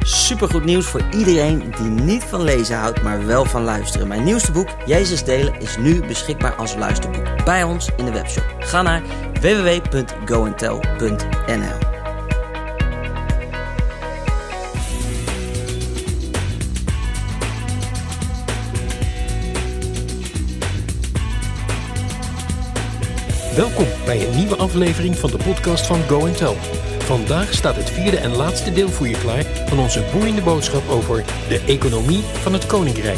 Supergoed nieuws voor iedereen die niet van lezen houdt, maar wel van luisteren. Mijn nieuwste boek, Jezus delen, is nu beschikbaar als luisterboek bij ons in de webshop. Ga naar www.goandtell.nl. Welkom bij een nieuwe aflevering van de podcast van Go and Tell. Vandaag staat het vierde en laatste deel voor je klaar van onze boeiende boodschap over de economie van het Koninkrijk.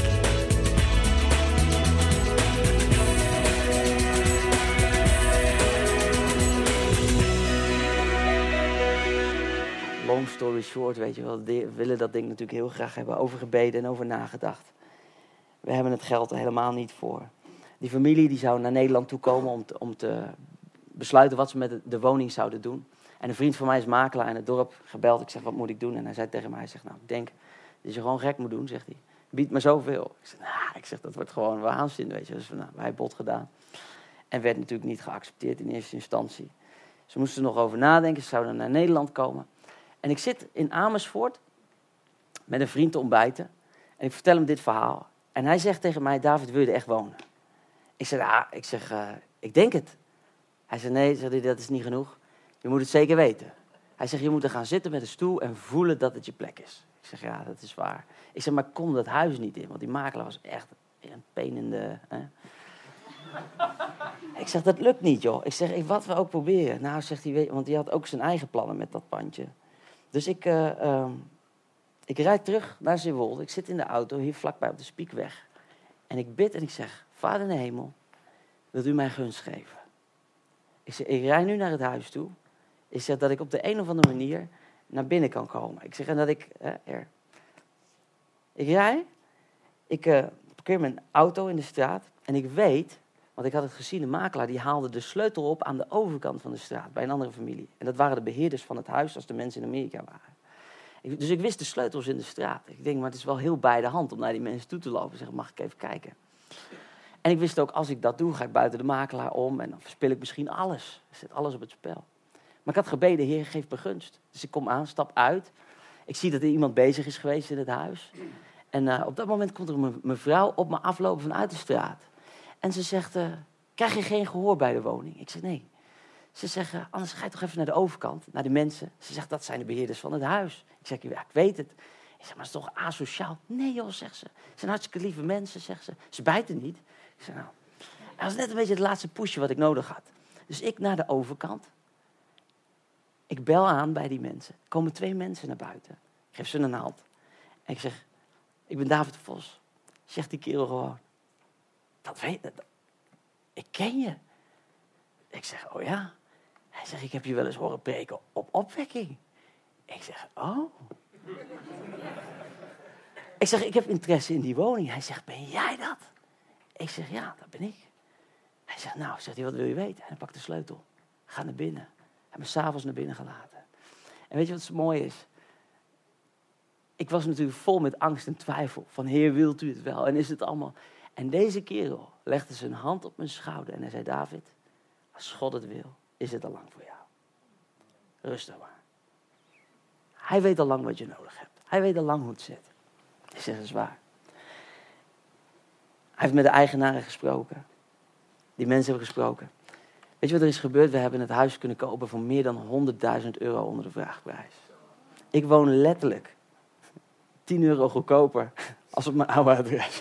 Long story short, weet je wel, we willen dat ding natuurlijk heel graag hebben, over gebeden en over nagedacht. We hebben het geld er helemaal niet voor. Die familie die zou naar Nederland toe komen om te besluiten wat ze met de woning zouden doen. En een vriend van mij is makelaar in het dorp, gebeld. Ik zeg, wat moet ik doen? En hij zei tegen mij, hij zegt, nou, ik denk dat je gewoon gek moet doen, zegt hij. Bied me zoveel. Ik zeg, dat wordt gewoon waanzin, weet je. Dus nou, wij bod gedaan. En werd natuurlijk niet geaccepteerd in eerste instantie. Ze moesten er nog over nadenken, ze zouden naar Nederland komen. En ik zit in Amersfoort met een vriend te ontbijten. En ik vertel hem dit verhaal. En hij zegt tegen mij, David, wil je er echt wonen? Ik zeg, ik denk het. Hij zegt, nee, zegt hij, dat is niet genoeg. Je moet het zeker weten. Hij zegt, je moet er gaan zitten met een stoel en voelen dat het je plek is. Ik zeg, ja, dat is waar. Ik zeg, maar ik kom dat huis niet in, want die makelaar was echt een peen in de... Ik zeg, dat lukt niet, joh. Ik zeg, wat we ook proberen. Nou, zegt hij, want hij had ook zijn eigen plannen met dat pandje. Dus ik rijd terug naar Zeewolde. Ik zit in de auto, hier vlakbij op de Spiekweg. En ik bid en ik zeg, Vader in de hemel, wilt u mij gunst geven? Ik zeg, ik rijd nu naar het huis toe. Ik zeg dat ik op de een of andere manier naar binnen kan komen. Ik zeg, en dat ik... Ik rij, ik parkeer mijn auto in de straat. En ik weet, want ik had het gezien, de makelaar die haalde de sleutel op aan de overkant van de straat. Bij een andere familie. En dat waren de beheerders van het huis als de mensen in Amerika waren. Dus ik wist de sleutels in de straat. Ik denk, maar het is wel heel bij de hand om naar die mensen toe te lopen. Ik zeg, mag ik even kijken? En ik wist ook, als ik dat doe, ga ik buiten de makelaar om. En dan verspil ik misschien alles. Er zit alles op het spel. Maar ik had gebeden, Heer, geef me gunst. Dus ik kom aan, stap uit. Ik zie dat er iemand bezig is geweest in het huis. En op dat moment komt er een mevrouw op me aflopen vanuit de straat. En ze zegt, krijg je geen gehoor bij de woning? Ik zeg, nee. Ze zegt, anders ga je toch even naar de overkant, naar de mensen. Ze zegt, dat zijn de beheerders van het huis. Ik zeg, ja, ik weet het. Ik zeg, maar het is toch asociaal? Nee joh, zegt ze. Het zijn hartstikke lieve mensen, zegt ze. Ze bijten niet. Ik zeg, nou, dat was net een beetje het laatste pushje wat ik nodig had. Dus ik naar de overkant. Ik bel aan bij die mensen. Er komen 2 mensen naar buiten. Ik geef ze een hand. En ik zeg, ik ben David de Vos. Zegt die kerel gewoon. Ik ken je. Ik zeg, oh ja. Hij zegt, ik heb je wel eens horen preken op opwekking. Ik zeg, oh. Ik zeg, ik heb interesse in die woning. Hij zegt, ben jij dat? Ik zeg, ja, dat ben ik. Hij zegt, nou, zegt hij, wat wil je weten? En hij pakt de sleutel. Ga naar binnen. Hij heeft me 's avonds naar binnen gelaten. En weet je wat zo mooi is? Ik was natuurlijk vol met angst en twijfel. Van, Heer, wilt u het wel? En is het allemaal... En deze kerel legde zijn hand op mijn schouder. En hij zei, David, als God het wil, is het al lang voor jou. Rustig maar. Hij weet al lang wat je nodig hebt. Hij weet al lang hoe het zit. Ik zeg, dat is waar. Hij heeft met de eigenaren gesproken. Die mensen hebben gesproken. Weet je wat er is gebeurd? We hebben het huis kunnen kopen voor meer dan €100.000 onder de vraagprijs. Ik woon letterlijk €10 goedkoper als op mijn oude adres.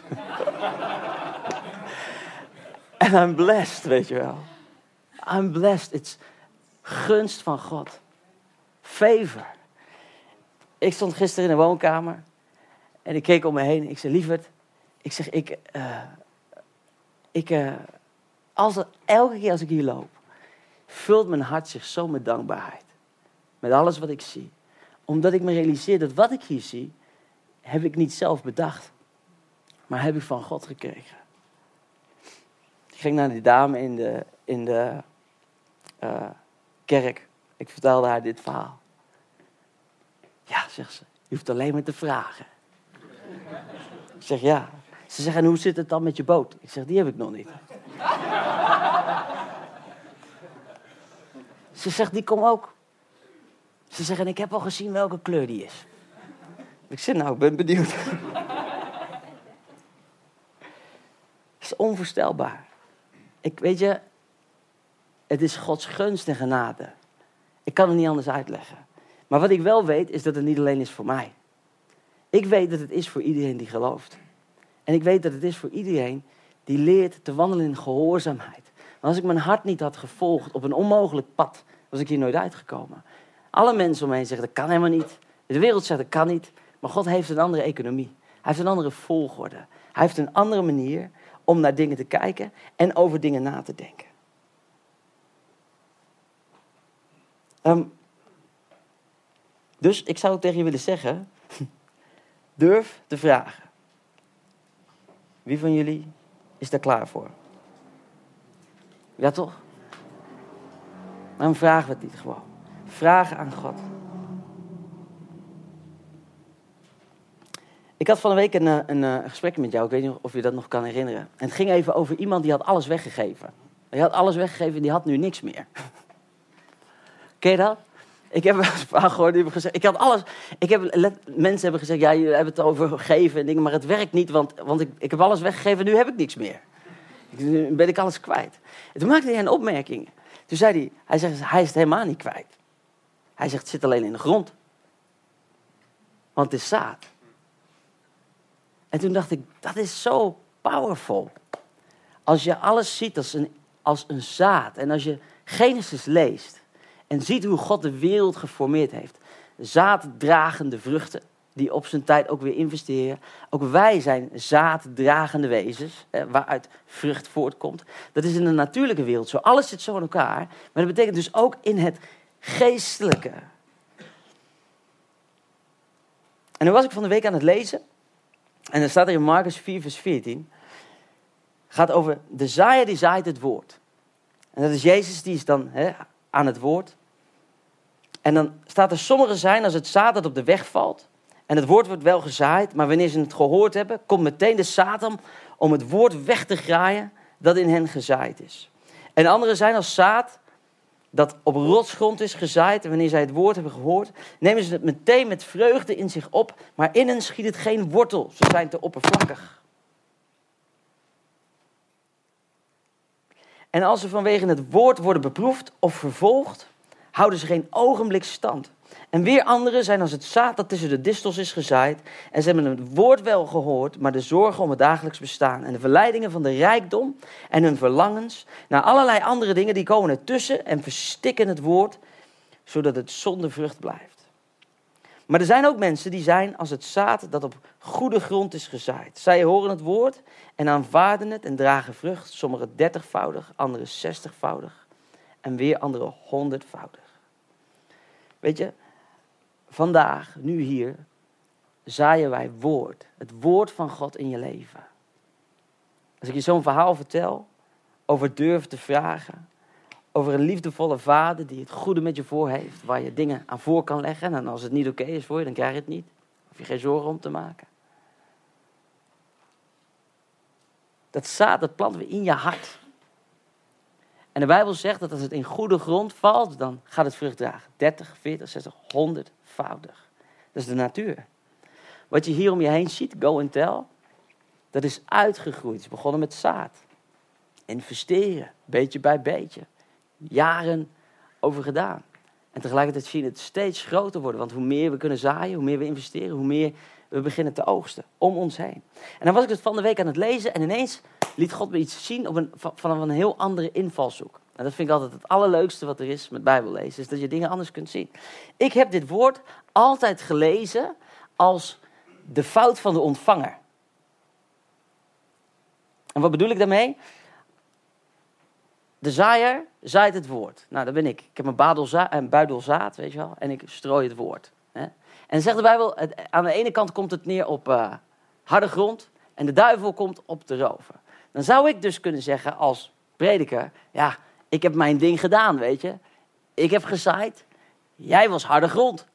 En I'm blessed, weet je wel. I'm blessed. It's gunst van God. Favor. Ik stond gisteren in de woonkamer. En ik keek om me heen. Ik zei, lieverd. Ik zeg, elke keer als ik hier loop, vult mijn hart zich zo met dankbaarheid. Met alles wat ik zie. Omdat ik me realiseer dat wat ik hier zie, heb ik niet zelf bedacht. Maar heb ik van God gekregen. Ik ging naar die dame in de kerk. Ik vertelde haar dit verhaal. Ja, zegt ze, je hoeft alleen maar te vragen. Ik zeg, ja. Ze zegt, en hoe zit het dan met je boot? Ik zeg, die heb ik nog niet. Ze zegt, die komt ook. Ze zegt, en ik heb al gezien welke kleur die is. Ik zeg nou, ik ben benieuwd. Het is onvoorstelbaar. Weet je, het is Gods gunst en genade. Ik kan het niet anders uitleggen. Maar wat ik wel weet, is dat het niet alleen is voor mij. Ik weet dat het is voor iedereen die gelooft. En ik weet dat het is voor iedereen die leert te wandelen in gehoorzaamheid. Want als ik mijn hart niet had gevolgd op een onmogelijk pad, was ik hier nooit uitgekomen. Alle mensen om me heen zeggen, dat kan helemaal niet. De wereld zegt, dat kan niet. Maar God heeft een andere economie. Hij heeft een andere volgorde. Hij heeft een andere manier om naar dingen te kijken en over dingen na te denken. Dus ik zou tegen je willen zeggen, durf te vragen. Wie van jullie is daar klaar voor? Ja toch? Dan vragen we het niet gewoon. Vragen aan God. Ik had van de week een gesprek met jou. Ik weet niet of je dat nog kan herinneren. En het ging even over iemand die had alles weggegeven. Die had alles weggegeven en die had nu niks meer. Ken je dat? Ik heb een verhaal gehoord die hebben gezegd, ik had alles. Mensen hebben gezegd, ja, jullie hebben het over geven en dingen, maar het werkt niet, want ik heb alles weggegeven en nu heb ik niks meer. Nu ben ik alles kwijt. En toen maakte hij een opmerking. Toen zei hij zegt, hij is het helemaal niet kwijt. Hij zegt, het zit alleen in de grond. Want het is zaad. En toen dacht ik, dat is zo powerful. Als je alles ziet als een zaad en als je Genesis leest en ziet hoe God de wereld geformeerd heeft. Zaaddragende vruchten die op zijn tijd ook weer investeren. Ook wij zijn zaaddragende wezens, waaruit vrucht voortkomt. Dat is in de natuurlijke wereld zo. Alles zit zo in elkaar. Maar dat betekent dus ook in het geestelijke. En dan was ik van de week aan het lezen. En dan staat er in Markus 4 vers 14. Gaat over de zaaier die zaait het woord. En dat is Jezus, die is dan aan het woord. En dan staat er, sommigen zijn als het zaad dat op de weg valt. En het woord wordt wel gezaaid, maar wanneer ze het gehoord hebben, komt meteen de Satan om het woord weg te graaien dat in hen gezaaid is. En anderen zijn als zaad dat op rotsgrond is gezaaid. En wanneer zij het woord hebben gehoord, nemen ze het meteen met vreugde in zich op. Maar in hen schiet het geen wortel, ze zijn te oppervlakkig. En als ze vanwege het woord worden beproefd of vervolgd, houden ze geen ogenblik stand. En weer anderen zijn als het zaad dat tussen de distels is gezaaid. En ze hebben het woord wel gehoord, maar de zorgen om het dagelijks bestaan en de verleidingen van de rijkdom en hun verlangens naar allerlei andere dingen, die komen ertussen en verstikken het woord, zodat het zonder vrucht blijft. Maar er zijn ook mensen die zijn als het zaad dat op goede grond is gezaaid. Zij horen het woord en aanvaarden het en dragen vrucht. Sommigen 30-voudig, anderen 60-voudig en weer anderen 100-voudig. Weet je, vandaag, nu hier, zaaien wij woord. Het woord van God in je leven. Als ik je zo'n verhaal vertel over durven te vragen, over een liefdevolle vader die het goede met je voor heeft, waar je dingen aan voor kan leggen. En als het niet oké is voor je, dan krijg je het niet. Hoef je geen zorgen om te maken. Dat zaad, dat planten we in je hart. En de Bijbel zegt dat als het in goede grond valt, dan gaat het vrucht dragen. 30, 40, 60, 100-voudig. Dat is de natuur. Wat je hier om je heen ziet, Go and Tell, dat is uitgegroeid. Het is begonnen met zaad. Investeren, beetje bij beetje. Jaren over gedaan. En tegelijkertijd zien we het steeds groter worden. Want hoe meer we kunnen zaaien, hoe meer we investeren, hoe meer we beginnen te oogsten om ons heen. En dan was ik het van de week aan het lezen en ineens liet God me iets zien vanaf een heel andere invalshoek. En dat vind ik altijd het allerleukste wat er is met Bijbellezen, is dat je dingen anders kunt zien. Ik heb dit woord altijd gelezen als de fout van de ontvanger. En wat bedoel ik daarmee? De zaaier zaait het woord. Nou, dat ben ik. Ik heb een buidel zaad, weet je wel, en ik strooi het woord. Hè? En zegt de Bijbel, aan de ene kant komt het neer op harde grond en de duivel komt op te roven. Dan zou ik dus kunnen zeggen als prediker, ja, ik heb mijn ding gedaan, weet je. Ik heb gezaaid, jij was harde grond.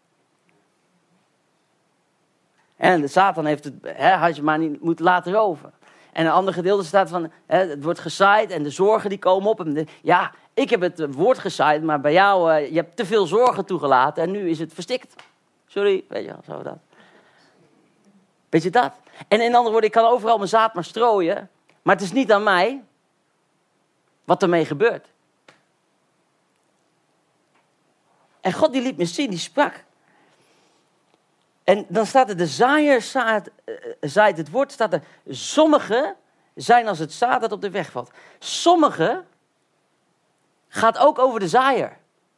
En de Satan heeft had je maar niet moeten laten roven. En een ander gedeelte staat van, het wordt gezaaid en de zorgen die komen op. Ja, ik heb het woord gezaaid, maar bij jou, je hebt te veel zorgen toegelaten en nu is het verstikt. Sorry, weet je wel, zo dat. Weet je dat? En in andere woorden, ik kan overal mijn zaad maar strooien. Maar het is niet aan mij wat ermee gebeurt. En God die liet me zien, die sprak. En dan staat er, de zaaier zaait het woord, staat er, sommigen zijn als het zaad dat op de weg valt. Sommigen gaat ook over de zaaier.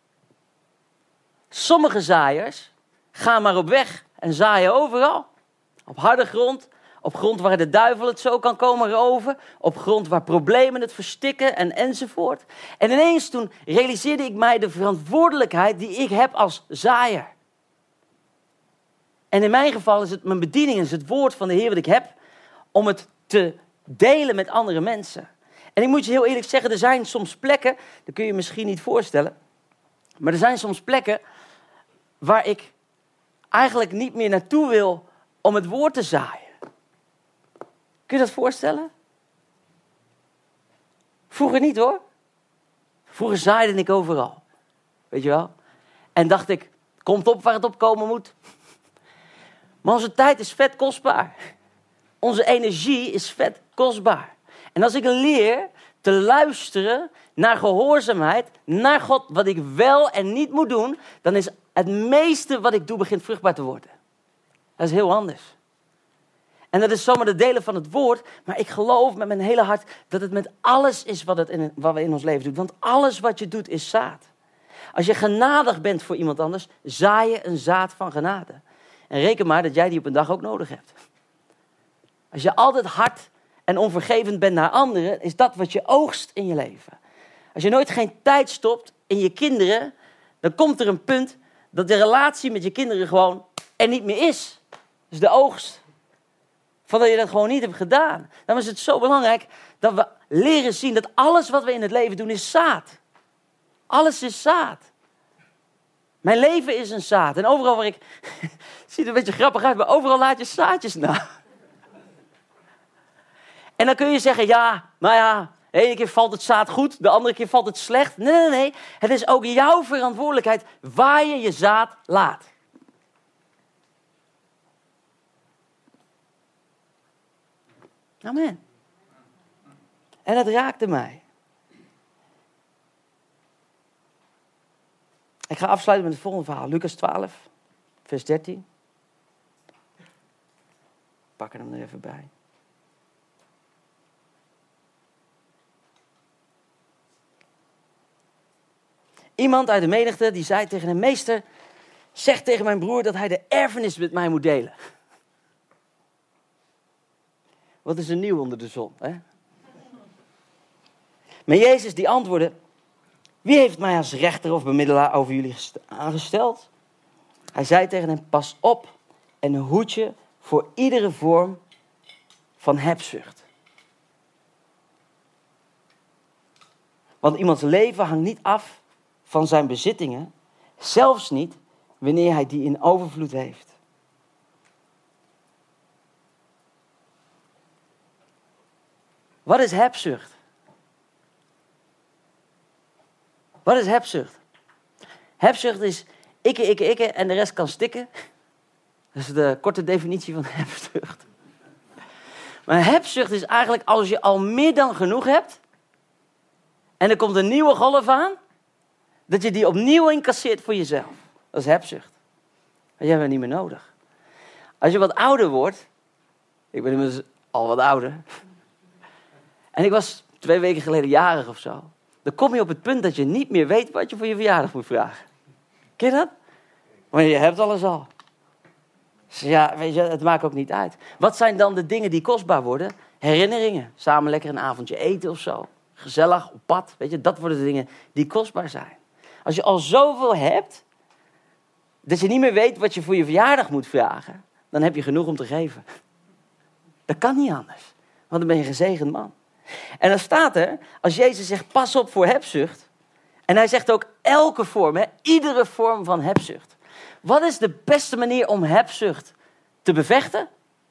Sommige zaaiers gaan maar op weg en zaaien overal. Op harde grond, op grond waar de duivel het zo kan komen roven, op grond waar problemen het verstikken enzovoort. En ineens toen realiseerde ik mij de verantwoordelijkheid die ik heb als zaaier. En in mijn geval is het mijn bediening, is het woord van de Heer wat ik heb, om het te delen met andere mensen. En ik moet je heel eerlijk zeggen, er zijn soms plekken, dat kun je je misschien niet voorstellen, maar er zijn soms plekken waar ik eigenlijk niet meer naartoe wil om het woord te zaaien. Kun je dat voorstellen? Vroeger niet hoor. Vroeger zaaide ik overal. Weet je wel? En dacht ik, komt op waar het op komen moet. Maar onze tijd is vet kostbaar. Onze energie is vet kostbaar. En als ik leer te luisteren naar gehoorzaamheid, naar God, wat ik wel en niet moet doen, dan is het meeste wat ik doe begint vruchtbaar te worden. Dat is heel anders. En dat is zomaar de delen van het woord, maar ik geloof met mijn hele hart dat het met alles is wat we in ons leven doen. Want alles wat je doet is zaad. Als je genadig bent voor iemand anders, zaai je een zaad van genade. En reken maar dat jij die op een dag ook nodig hebt. Als je altijd hard en onvergevend bent naar anderen, is dat wat je oogst in je leven. Als je nooit geen tijd stopt in je kinderen, dan komt er een punt dat de relatie met je kinderen gewoon er niet meer is. Dus de oogst. Van dat je dat gewoon niet hebt gedaan. Daarom is het zo belangrijk dat we leren zien dat alles wat we in het leven doen is zaad. Alles is zaad. Mijn leven is een zaad. En overal waar ik... Het ziet er een beetje grappig uit, maar overal laat je zaadjes na. En dan kun je zeggen, ja, nou ja, de ene keer valt het zaad goed, de andere keer valt het slecht. Nee. Het is ook jouw verantwoordelijkheid waar je je zaad laat. Amen. En dat raakte mij. Ik ga afsluiten met het volgende verhaal. Lucas 12, vers 13. Pak hem er even bij. Iemand uit de menigte die zei tegen hem, meester, zeg tegen mijn broer dat hij de erfenis met mij moet delen. Wat is er nieuw onder de zon, hè? Maar Jezus die antwoordde, wie heeft mij als rechter of bemiddelaar over jullie aangesteld? Hij zei tegen hem, pas op en hoed je voor iedere vorm van hebzucht. Want iemands leven hangt niet af van zijn bezittingen, zelfs niet wanneer hij die in overvloed heeft. Wat is hebzucht? Wat is hebzucht? Hebzucht is ikke en de rest kan stikken. Dat is de korte definitie van hebzucht. Maar hebzucht is eigenlijk als je al meer dan genoeg hebt en er komt een nieuwe golf aan, dat je die opnieuw incasseert voor jezelf. Dat is hebzucht. Dat hebben we niet meer nodig. Als je wat ouder wordt, ik ben inmiddels al wat ouder, en ik was 2 weken geleden jarig of zo, dan kom je op het punt dat je niet meer weet wat je voor je verjaardag moet vragen. Ken je dat? Maar je hebt alles al. Dus ja, weet je, het maakt ook niet uit. Wat zijn dan de dingen die kostbaar worden? Herinneringen. Samen lekker een avondje eten of zo. Gezellig, op pad. Weet je, dat worden de dingen die kostbaar zijn. Als je al zoveel hebt, dat je niet meer weet wat je voor je verjaardag moet vragen, dan heb je genoeg om te geven. Dat kan niet anders. Want dan ben je een gezegend man. En dan staat er, als Jezus zegt, pas op voor hebzucht. En hij zegt ook elke vorm, iedere vorm van hebzucht. Wat is de beste manier om hebzucht te bevechten?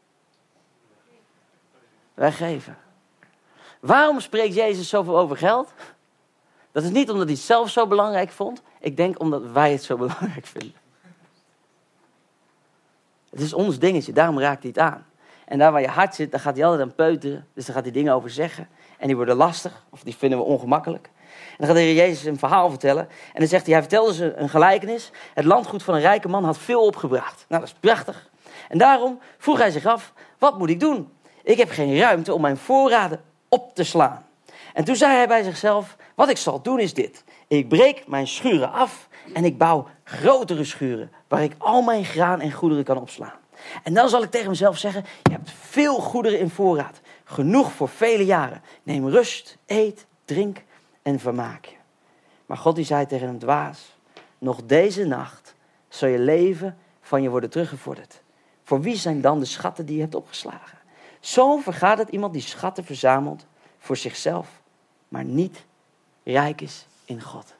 Weggeven. Waarom spreekt Jezus zoveel over geld? Dat is niet omdat hij het zelf zo belangrijk vond. Ik denk omdat wij het zo belangrijk vinden. Het is ons dingetje, daarom raakt hij het aan. En daar waar je hart zit, daar gaat hij altijd aan peuteren. Dus daar gaat hij dingen over zeggen. En die worden lastig, of die vinden we ongemakkelijk. En dan gaat de Heer Jezus een verhaal vertellen. En dan zegt hij vertelde ze een gelijkenis. Het landgoed van een rijke man had veel opgebracht. Nou, dat is prachtig. En daarom vroeg hij zich af, wat moet ik doen? Ik heb geen ruimte om mijn voorraden op te slaan. En toen zei hij bij zichzelf, wat ik zal doen is dit. Ik breek mijn schuren af en ik bouw grotere schuren, waar ik al mijn graan en goederen kan opslaan. En dan zal ik tegen mezelf zeggen, je hebt veel goederen in voorraad. Genoeg voor vele jaren. Neem rust, eet, drink en vermaak je. Maar God die zei tegen hem, dwaas, nog deze nacht zal je leven van je worden teruggevorderd. Voor wie zijn dan de schatten die je hebt opgeslagen? Zo vergaat het iemand die schatten verzamelt voor zichzelf, maar niet rijk is in God.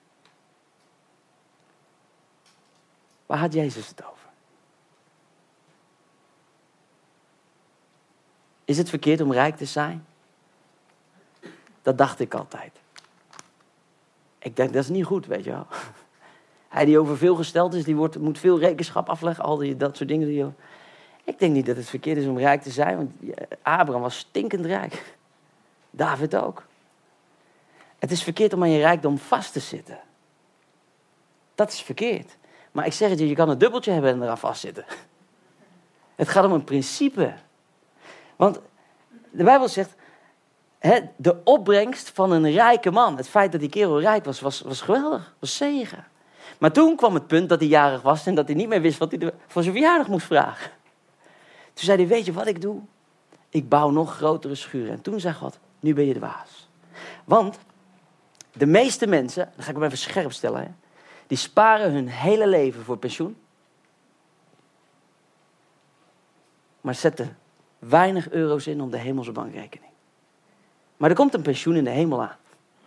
Waar had Jezus het over? Is het verkeerd om rijk te zijn? Dat dacht ik altijd. Ik denk, dat is niet goed, weet je wel. Hij die over veel gesteld is, die moet veel rekenschap afleggen. Al dat soort dingen. Ik denk niet dat het verkeerd is om rijk te zijn. Want Abraham was stinkend rijk. David ook. Het is verkeerd om aan je rijkdom vast te zitten. Dat is verkeerd. Maar ik zeg het je kan een dubbeltje hebben en eraan vastzitten. Het gaat om een principe. Want de Bijbel zegt, de opbrengst van een rijke man. Het feit dat die kerel rijk was geweldig. Was zegen. Maar toen kwam het punt dat hij jarig was en dat hij niet meer wist wat hij voor zijn verjaardag moest vragen. Toen zei hij, weet je wat ik doe? Ik bouw nog grotere schuren. En toen zei God, nu ben je de baas. Want de meeste mensen, dan ga ik hem even scherp stellen, die sparen hun hele leven voor pensioen. Maar zetten weinig euro's in op de hemelse bankrekening. Maar er komt een pensioen in de hemel aan.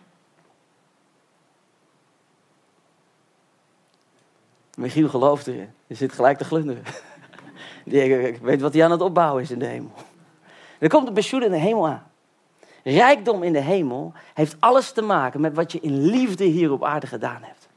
Michiel gelooft erin. Je zit gelijk te glunderen. Ik weet wat hij aan het opbouwen is in de hemel. Er komt een pensioen in de hemel aan. Rijkdom in de hemel heeft alles te maken met wat je in liefde hier op aarde gedaan hebt.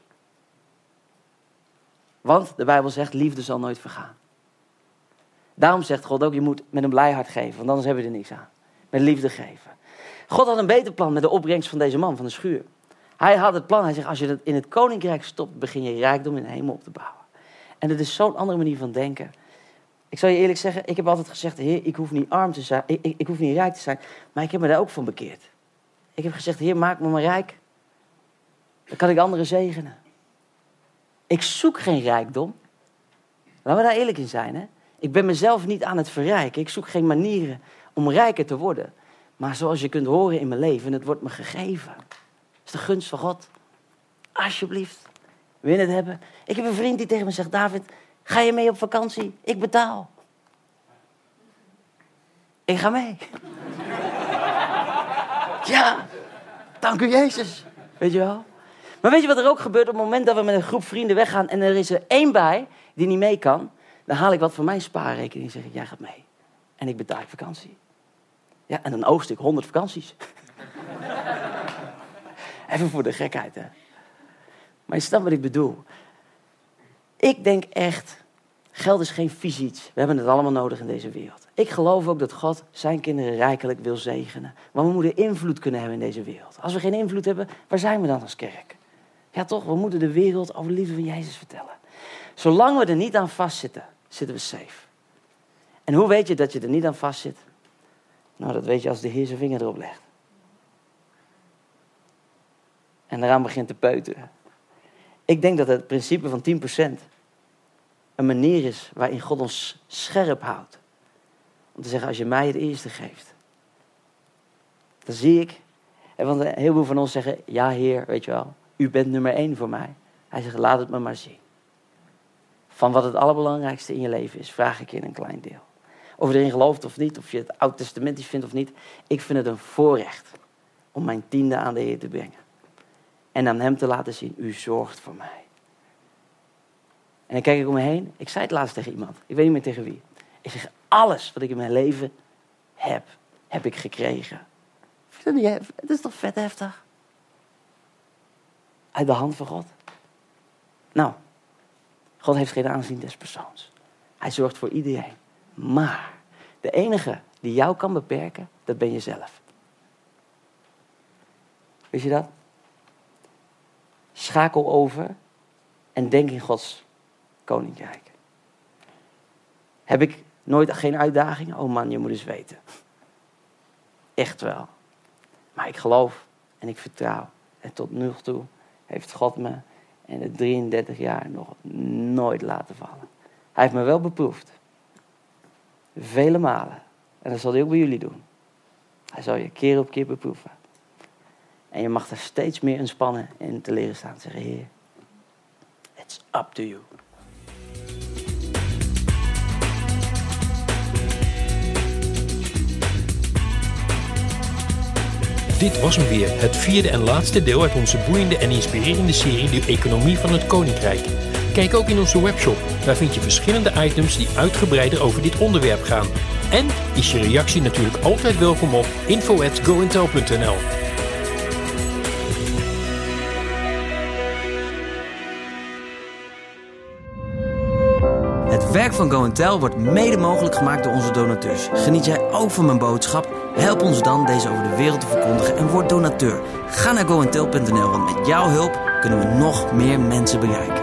Want de Bijbel zegt, liefde zal nooit vergaan. Daarom zegt God ook, je moet met een blij hart geven, want anders hebben we er niks aan. Met liefde geven. God had een beter plan met de opbrengst van deze man, van de schuur. Hij had het plan, hij zegt, als je het in het koninkrijk stopt, begin je rijkdom in de hemel op te bouwen. En dat is zo'n andere manier van denken. Ik zal je eerlijk zeggen, ik heb altijd gezegd, Heer, ik hoef niet arm te zijn, ik hoef niet rijk te zijn, maar ik heb me daar ook van bekeerd. Ik heb gezegd, Heer, maak me maar rijk. Dan kan ik anderen zegenen. Ik zoek geen rijkdom. Laten we daar eerlijk in zijn, hè. Ik ben mezelf niet aan het verrijken. Ik zoek geen manieren om rijker te worden. Maar zoals je kunt horen in mijn leven, het wordt me gegeven. Dat is de gunst van God. Alsjeblieft. Wil je het hebben? Ik heb een vriend die tegen me zegt, David, ga je mee op vakantie? Ik betaal. Ik ga mee. Ja, dank u Jezus. Weet je wel? Maar weet je wat er ook gebeurt op het moment dat we met een groep vrienden weggaan en er is er één bij die niet mee kan? Dan haal ik wat van mijn spaarrekening en zeg ik, jij gaat mee. En ik betaal vakantie. Ja, en dan oogst ik 100 vakanties. Even voor de gekheid, hè. Maar je snapt wat ik bedoel. Ik denk echt, geld is geen vies iets. We hebben het allemaal nodig in deze wereld. Ik geloof ook dat God zijn kinderen rijkelijk wil zegenen. Maar we moeten invloed kunnen hebben in deze wereld. Als we geen invloed hebben, waar zijn we dan als kerk? Ja toch, we moeten de wereld over de liefde van Jezus vertellen. Zolang we er niet aan vastzitten, zitten we safe. En hoe weet je dat je er niet aan vastzit? Nou, dat weet je als de Heer zijn vinger erop legt. En eraan begint te peuteren. Ik denk dat het principe van 10% een manier is waarin God ons scherp houdt. Om te zeggen, als je mij het eerste geeft. Dan zie ik, want een heleboel van ons zeggen, ja Heer, weet je wel, u bent nummer 1 voor mij. Hij zegt, laat het me maar zien. Van wat het allerbelangrijkste in je leven is, vraag ik je in een klein deel. Of je erin gelooft of niet, of je het oud-testamentisch vindt of niet. Ik vind het een voorrecht om mijn 10e aan de Heer te brengen. En aan hem te laten zien, u zorgt voor mij. En dan kijk ik om me heen. Ik zei het laatst tegen iemand. Ik weet niet meer tegen wie. Ik zeg, alles wat ik in mijn leven heb ik gekregen. Vind je dat niet heftig? Het is toch vet heftig? Uit de hand van God. Nou, God heeft geen aanzien des persoons. Hij zorgt voor iedereen. Maar De enige die jou kan beperken, dat ben jezelf. Weet je dat? Schakel over en denk in Gods koninkrijk. Heb ik nooit geen uitdagingen? Oh man, je moet eens weten. Echt wel. Maar ik geloof en ik vertrouw. En tot nu toe heeft God me in de 33 jaar nog nooit laten vallen. Hij heeft me wel beproefd. Vele malen. En dat zal hij ook bij jullie doen. Hij zal je keer op keer beproeven. En je mag er steeds meer ontspannen in te leren staan. Zeggen, Heer, it's up to you. Dit was hem weer, het vierde en laatste deel uit onze boeiende en inspirerende serie De Economie van het Koninkrijk. Kijk ook in onze webshop, daar vind je verschillende items die uitgebreider over dit onderwerp gaan. En is je reactie natuurlijk altijd welkom op info@gointel.nl. Het werk van Go & Tell wordt mede mogelijk gemaakt door onze donateurs. Geniet jij ook van mijn boodschap? Help ons dan deze over de wereld te verkondigen en word donateur. Ga naar gointel.nl, want met jouw hulp kunnen we nog meer mensen bereiken.